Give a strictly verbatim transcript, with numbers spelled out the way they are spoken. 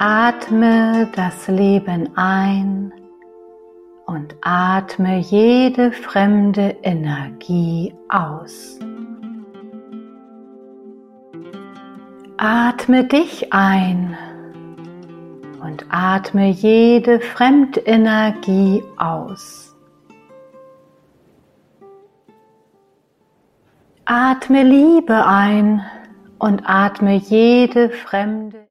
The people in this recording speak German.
Atme das Leben ein und atme jede fremde Energie aus. Atme dich ein und atme jede Fremdenergie aus. Atme Liebe ein und atme jede fremde